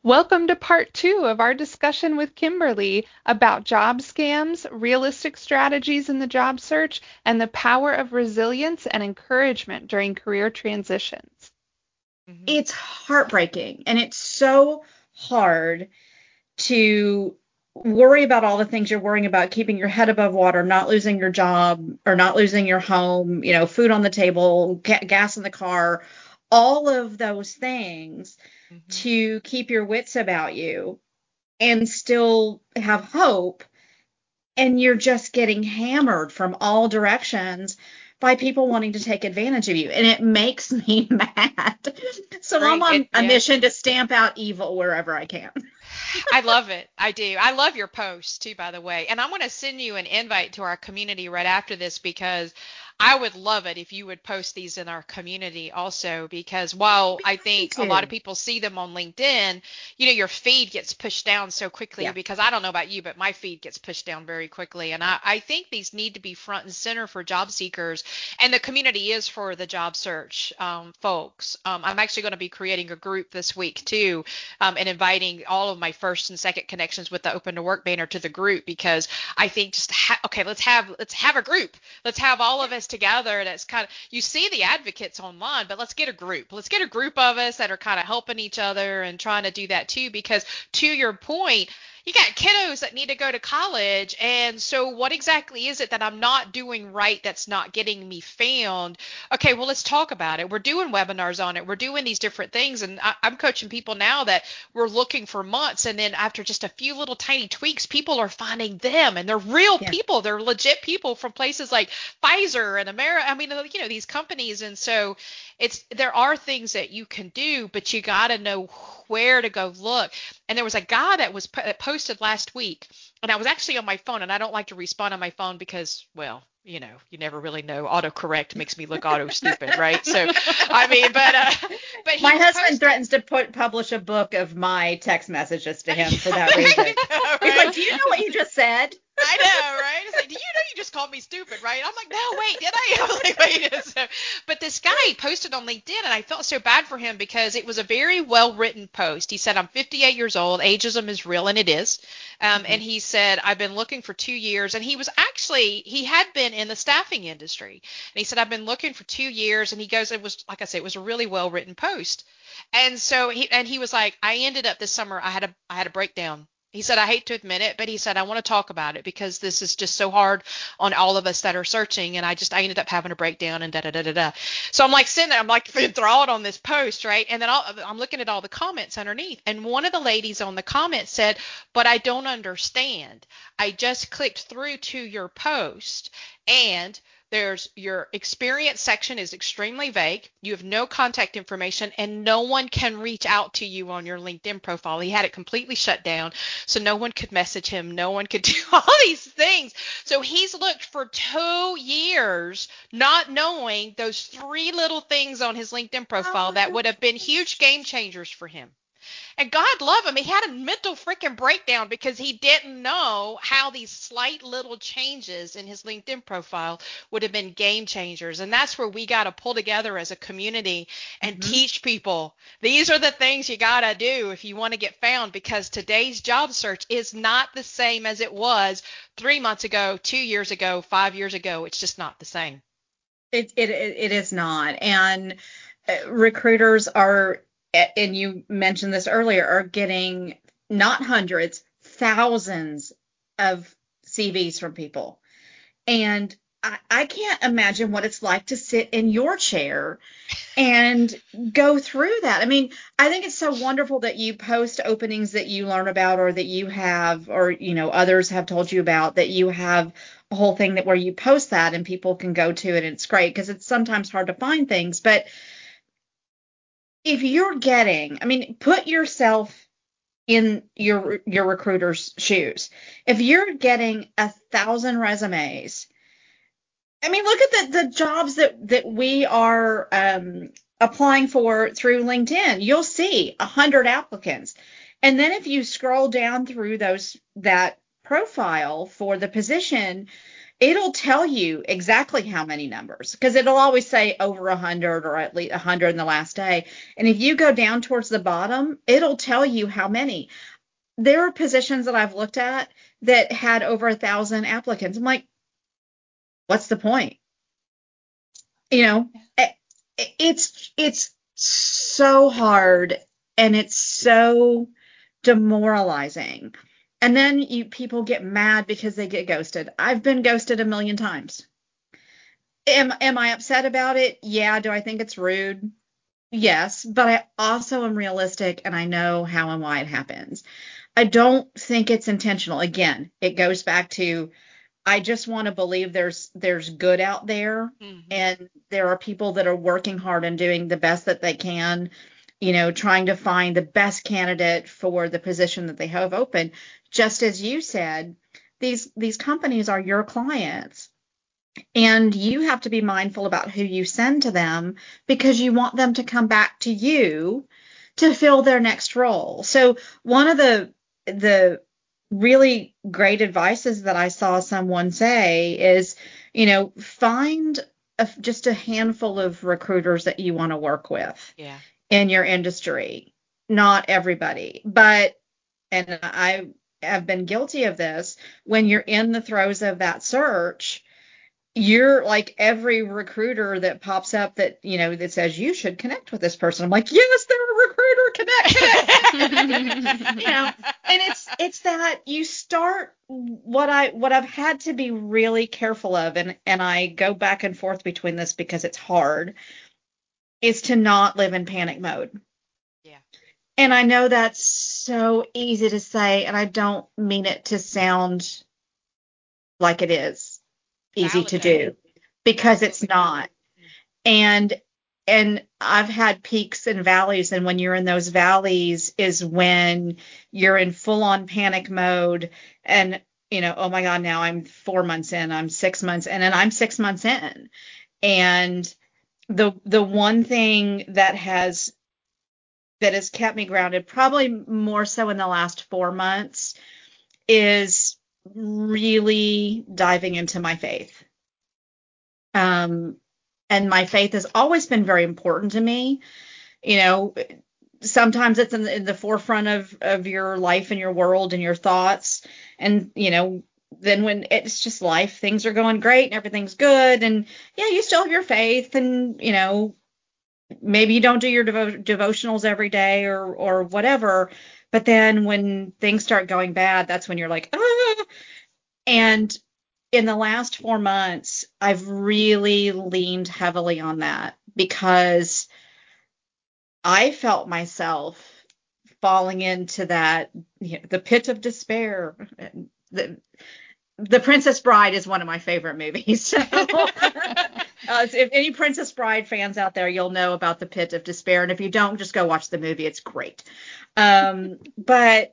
Welcome to part two of our discussion with Kimberly about job scams, realistic strategies in the job search, and the power of resilience and encouragement during career transitions. It's heartbreaking, and it's so hard to worry about all the things you're worrying about, keeping your head above water, not losing your job or not losing your home, food on the table, gas in the car, all of those things to keep your wits about you and still have hope. And you're just getting hammered from all directions by people wanting to take advantage of you. And it makes me mad. So I'm on a mission to stamp out evil wherever I can. I love it. I do. I love your post too, by the way. And I'm going to send you an invite to our community right after this because I would love it if you would post these in our community also, because while I think a lot of people see them on LinkedIn, your feed gets pushed down so quickly because I don't know about you, but my feed gets pushed down very quickly. And I think these need to be front and center for job seekers. And the community is for the job search folks. I'm actually going to be creating a group this week too, and inviting all of my first and second connections with the Open to Work banner to the group, because I think just let's have a group. Let's have all of us together. That's kind of, you see the advocates online, but let's get a group. Let's get a group of us that are kind of helping each other and trying to do that too, because to your point, you got kiddos that need to go to college. And so what exactly is it that I'm not doing right that's not getting me found? Okay, well, let's talk about it. We're doing webinars on it. We're doing these different things. And I'm coaching people now that we're looking for months. And then after just a few little tiny tweaks, people are finding them. And they're real people. They're legit people from places like Pfizer and America. I mean, these companies. And so there are things that you can do, but you got to know where to go look. And there was a guy that was posted last week, and I was actually on my phone, and I don't like to respond on my phone because, well, you never really know. Autocorrect makes me look auto stupid, right? So, I mean, but my husband threatens to publish a book of my text messages to him for that reason. Right? He's like, do you know what you just said? I know, right? It's like, do you know you just called me stupid, right? I'm like, no, wait, did I? I was like, wait. So, but this guy posted on LinkedIn, and I felt so bad for him because it was a very well-written post. He said, I'm 58 years old. Ageism is real, and it is. And he said, I've been looking for 2 years. And he had been in the staffing industry. And he said, I've been looking for 2 years. And he goes, it was, like I said, it was a really well-written post. And so he was like, I ended up this summer, I had a breakdown. He said, I hate to admit it, but he said, I want to talk about it because this is just so hard on all of us that are searching. And I ended up having a breakdown and da da da da da. So I'm like I'm like enthralled on this post, right? And then I'm looking at all the comments underneath. And one of the ladies on the comment said, but I don't understand. I just clicked through to your post, and there's your experience section is extremely vague. You have no contact information, and no one can reach out to you on your LinkedIn profile. He had it completely shut down, so no one could message him. No one could do all these things. So he's looked for 2 years, not knowing those 3 little things on his LinkedIn profile that would have been huge game changers for him. And God love him, he had a mental freaking breakdown because he didn't know how these slight little changes in his LinkedIn profile would have been game changers. And that's where we got to pull together as a community and teach people. These are the things you got to do if you want to get found, because today's job search is not the same as it was 3 months ago, 2 years ago, 5 years ago. It's just not the same. It is not. And recruiters are, and you mentioned this earlier, are getting not hundreds, thousands of CVs from people. And I can't imagine what it's like to sit in your chair and go through that. I mean, I think it's so wonderful that you post openings that you learn about, or that you have, or, others have told you about, that you have a whole thing that where you post that and people can go to it. And it's great because it's sometimes hard to find things. But if you're getting, I mean, put yourself in your recruiter's shoes. If you're getting 1,000 resumes, I mean, look at the jobs that we are applying for through LinkedIn. You'll see 100 applicants. And then if you scroll down through that profile for the position, it'll tell you exactly how many numbers, because it'll always say over 100 or at least 100 in the last day. And if you go down towards the bottom, it'll tell you how many. There are positions that I've looked at that had over 1,000 applicants. I'm like, what's the point? You know, it's so hard, and it's so demoralizing. And then people get mad because they get ghosted. I've been ghosted a million times. Am I upset about it? Yeah. Do I think it's rude? Yes. But I also am realistic, and I know how and why it happens. I don't think it's intentional. Again, it goes back to, I just want to believe there's good out there, and there are people that are working hard and doing the best that they can, trying to find the best candidate for the position that they have open. Just as you said, these companies are your clients, and you have to be mindful about who you send to them, because you want them to come back to you to fill their next role. So one of the really great advices that I saw someone say is, find just a handful of recruiters that you want to work with in your industry. Not everybody, and I have been guilty of this. When you're in the throes of that search, you're like, every recruiter that pops up that, that says you should connect with this person, I'm like, yes, they're a recruiter, connect. And it's that you start, what I've had to be really careful of, and I go back and forth between this because it's hard, is to not live in panic mode. Yeah. And I know that's so easy to say, and I don't mean it to sound like it is easy to do, because it's not. And I've had peaks and valleys, and when you're in those valleys is when you're in full on panic mode, and oh my God, now I'm 4 months in, I'm 6 months in, and I'm 6 months in. And the one thing that has kept me grounded, probably more so in the last 4 months, is really diving into my faith. And my faith has always been very important to me. Sometimes it's in the forefront of your life and your world and your thoughts. And, then when it's just life, things are going great and everything's good. And yeah, you still have your faith, and, maybe you don't do your devotionals every day or whatever. But then when things start going bad, that's when you're like, ah. And in the last 4 months, I've really leaned heavily on that, because I felt myself falling into that, the pit of despair. The Princess Bride is one of my favorite movies. So, if any Princess Bride fans out there, you'll know about the pit of despair. And if you don't, just go watch the movie. It's great. But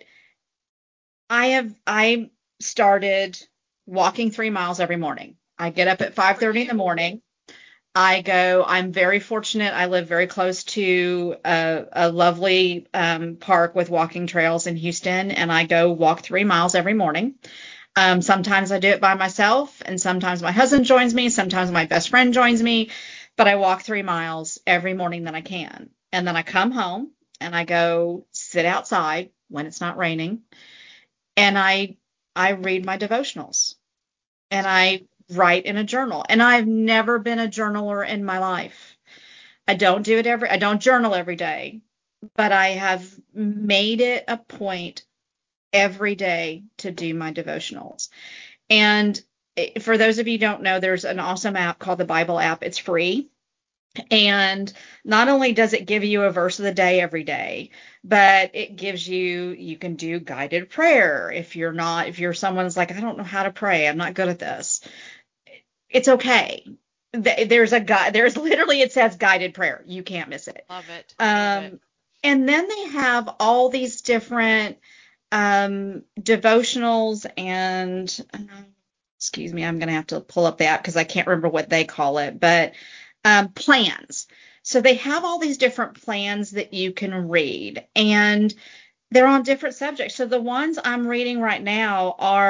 I started walking 3 miles every morning. I get up at 5:30 in the morning. I'm very fortunate. I live very close to a lovely park with walking trails in Houston, and I go walk 3 miles every morning. Sometimes I do it by myself, and sometimes my husband joins me. Sometimes my best friend joins me, but I walk 3 miles every morning that I can. And then I come home and I go sit outside when it's not raining, and I read my devotionals, and I write in a journal. And I've never been a journaler in my life. I don't journal every day, but I have made it a point every day to do my devotionals. And for those of you who don't know, there's an awesome app called the Bible app. It's free. And not only does it give you a verse of the day every day, but it gives you can do guided prayer. If you're someone's like, I don't know how to pray, I'm not good at this, it's okay. There's literally, it says guided prayer. You can't miss it. Love it. And then they have all these different devotionals, and excuse me, I'm going to have to pull up the app because I can't remember what they call it, but plans. So they have all these different plans that you can read, and they're on different subjects. So the ones I'm reading right now are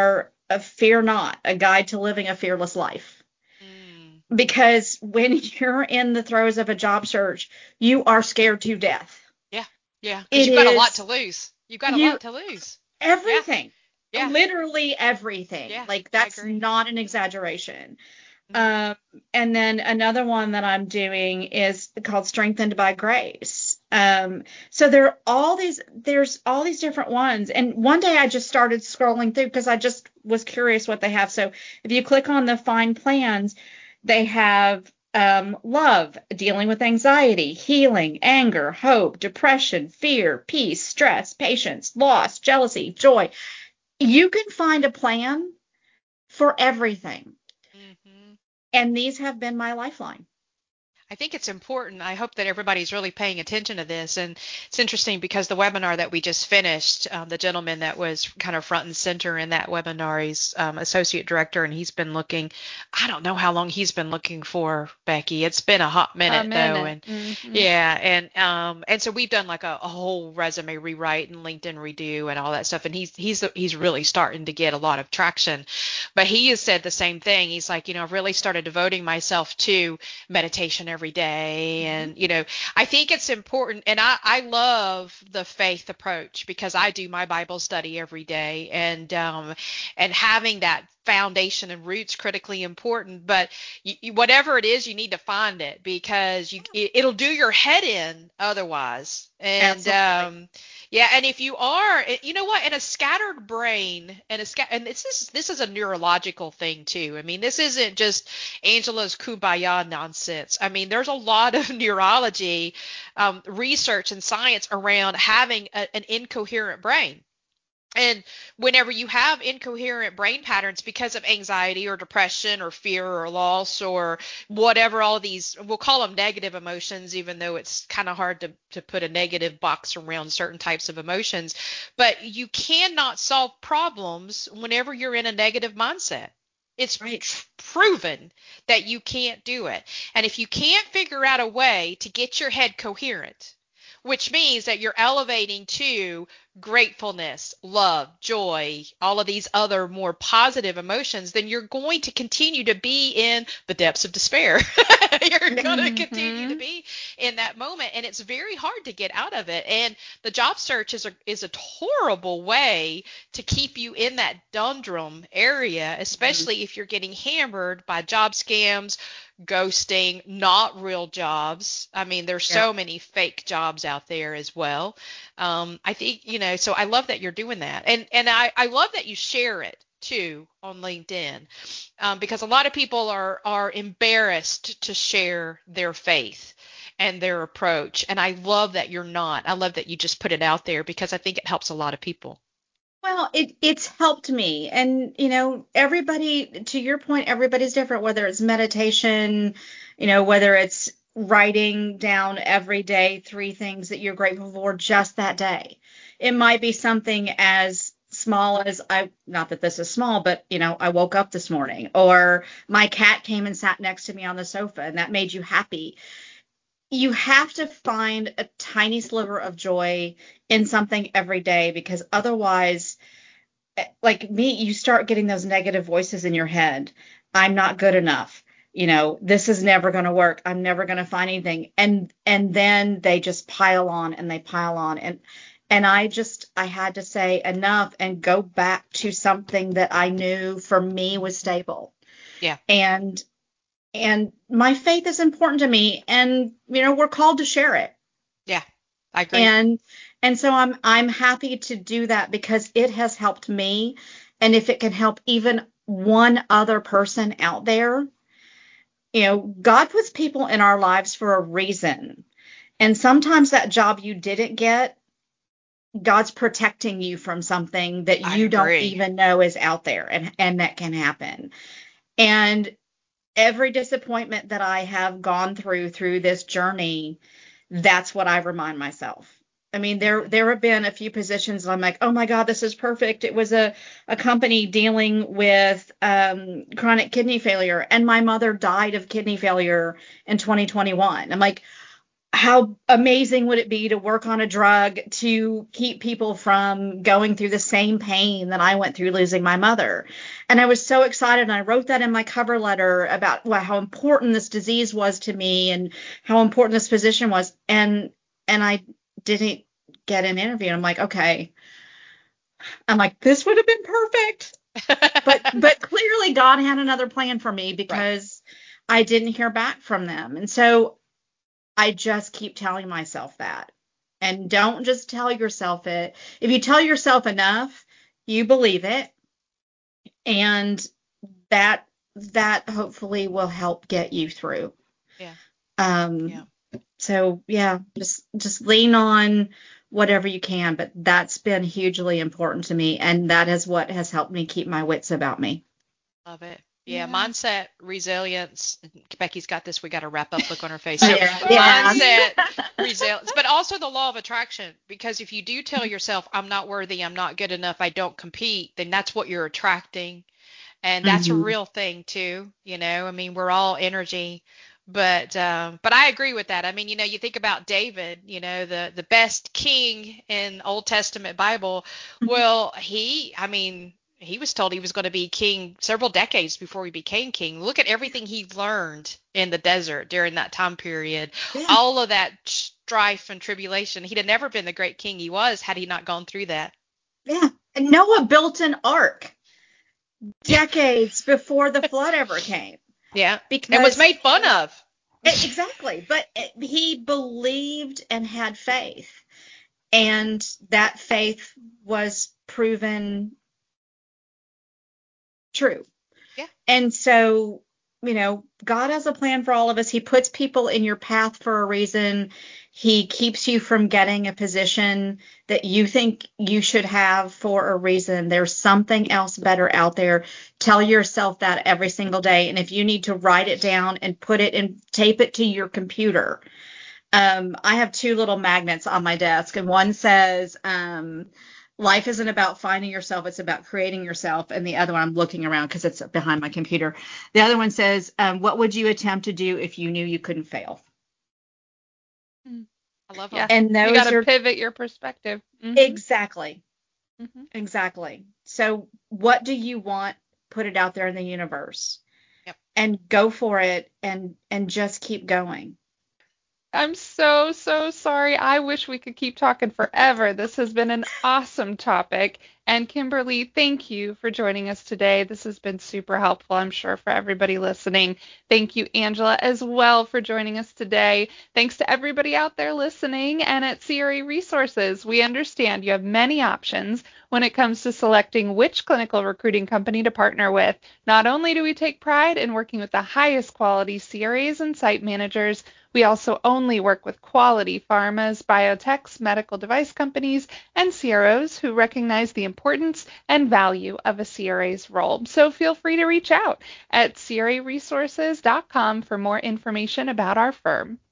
Fear Not, A Guide to Living a Fearless Life. Mm. Because when you're in the throes of a job search, you are scared to death. Yeah. Yeah. Because It you've got a lot is to lose. You've got a you lot to lose. Yeah. everything, Yeah. literally everything. Yeah. Like, I that's agree. not an exaggeration. Mm-hmm. And then another one that I'm doing is called Strengthened by Grace. So there's all these different ones. And one day I just started scrolling through because I just was curious what they have. So if you click on the Find Plans, they have love, dealing with anxiety, healing, anger, hope, depression, fear, peace, stress, patience, loss, jealousy, joy. You can find a plan for everything. Mm-hmm. And these have been my lifeline. I think it's important. I hope that everybody's really paying attention to this. And it's interesting because the webinar that we just finished, the gentleman that was kind of front and center in that webinar, he's associate director, and he's been looking. I don't know how long he's been looking for, Becky. It's been a hot A minute though, minute. and Mm-hmm. yeah, and so we've done like a whole resume rewrite and LinkedIn redo and all that stuff. And he's really starting to get a lot of traction. But he has said the same thing. He's like, I've really started devoting myself to meditation every day. Mm-hmm. And, I think it's important. And I love the faith approach because I do my Bible study every day. And having that foundation and roots critically important. But whatever it is, you need to find it because it'll do your head in otherwise. And Absolutely. yeah, and if you are, you know what, in a scattered brain, and this is a neurological thing too. I mean, this isn't just Angela's kumbaya nonsense. I mean, there's a lot of neurology research and science around having an incoherent brain. And whenever you have incoherent brain patterns because of anxiety or depression or fear or loss or whatever, all these, we'll call them negative emotions, even though it's kind of hard to put a negative box around certain types of emotions. But you cannot solve problems whenever you're in a negative mindset. It's Right. proven that you can't do it. And if you can't figure out a way to get your head coherent, which means that you're elevating to gratefulness, love, joy, all of these other more positive emotions, then you're going to continue to be in the depths of despair. You're going to continue to Mm-hmm. be in that moment, and it's very hard to get out of it. And the job search is a horrible way to keep you in that dundrum area, Mhm. especially if you're getting hammered by job scams, ghosting, not real jobs. I mean, there's Yeah. so many fake jobs out there as well. I think, so I love that you're doing that. And I love that you share it too on LinkedIn, because a lot of people are embarrassed to share their faith and their approach. And I love that you're not. I love that you just put it out there because I think it helps a lot of people. Well, it's helped me. And, everybody, to your point, everybody's different, whether it's meditation, whether it's writing down every day 3 things that you're grateful for just that day. It might be something as small as not that this is small, but, I woke up this morning, or my cat came and sat next to me on the sofa and that made you happy. You have to find a tiny sliver of joy in something every day, because otherwise, like me, you start getting those negative voices in your head. I'm not good enough. This is never going to work. I'm never going to find anything. And then they just pile on and they pile on. And I had to say enough and go back to something that I knew for me was stable. Yeah. And my faith is important to me, and we're called to share it. Yeah. I agree. And so I'm happy to do that because it has helped me. And if it can help even one other person out there, God puts people in our lives for a reason. And sometimes that job you didn't get, God's protecting you from something that I you don't agree. even know is out there, and that can happen. And every disappointment that I have gone through this journey, that's what I remind myself. I mean, Mhm. there have been a few positions I'm like, oh my God, this is perfect. It was a company dealing with chronic kidney failure, and my mother died of kidney failure in 2021. I'm like, how amazing would it be to work on a drug to keep people from going through the same pain that I went through losing my mother? And I was so excited. And I wrote that in my cover letter about how important this disease was to me and how important this position was. And I didn't get an interview. And I'm like, okay. I'm like, this would have been perfect. But clearly God had another plan for me because I didn't hear back from them. And so I just keep telling myself that. And don't just tell yourself it. If you tell yourself enough, you believe it. And that hopefully will help get you through. Yeah. Yeah. So yeah, just lean on whatever you can, but that's been hugely important to me, and that is what has helped me keep my wits about me. Love it. Yeah, mindset, resilience. Becky's got this. We got to wrap up. Look on her face. So, mindset, resilience, but also the law of attraction. Because if you do tell yourself, I'm not worthy, I'm not good enough, I don't compete, then that's what you're attracting. And that's a real thing too. I mean, we're all energy. But I agree with that. I mean, you think about David, the best king in Old Testament Bible. Well, he was told he was going to be king several decades before he became king. Look at everything he learned in the desert during that time period. Yeah. All of that strife and tribulation. He'd have never been the great king he was had he not gone through that. Yeah. And Noah built an ark decades before the flood ever came. Yeah. Because it was made fun of. Exactly. But he believed and had faith. And that faith was proven true. Yeah. And so, God has a plan for all of us. He puts people in your path for a reason. He keeps you from getting a position that you think you should have for a reason. There's something else better out there. Tell yourself that every single day. And if you need to write it down and put it and tape it to your computer. I have 2 little magnets on my desk, and one says, life isn't about finding yourself, it's about creating yourself. And the other one, I'm looking around because it's behind my computer. The other one says, what would you attempt to do if you knew you couldn't fail? I love Yeah. them. And those you got to pivot your perspective. Exactly. Exactly. So what do you want? Put it out there in the universe. Yep. And go for it and just keep going. I'm so, so sorry. I wish we could keep talking forever. This has been an awesome topic. And Kimberly, thank you for joining us today. This has been super helpful, I'm sure, for everybody listening. Thank you, Angela, as well, for joining us today. Thanks to everybody out there listening. And at CRA Resources, we understand you have many options when it comes to selecting which clinical recruiting company to partner with. Not only do we take pride in working with the highest quality CRAs and site managers, we also only work with quality pharmas, biotechs, medical device companies, and CROs who recognize the importance and value of a CRA's role. So feel free to reach out at craresources.com for more information about our firm.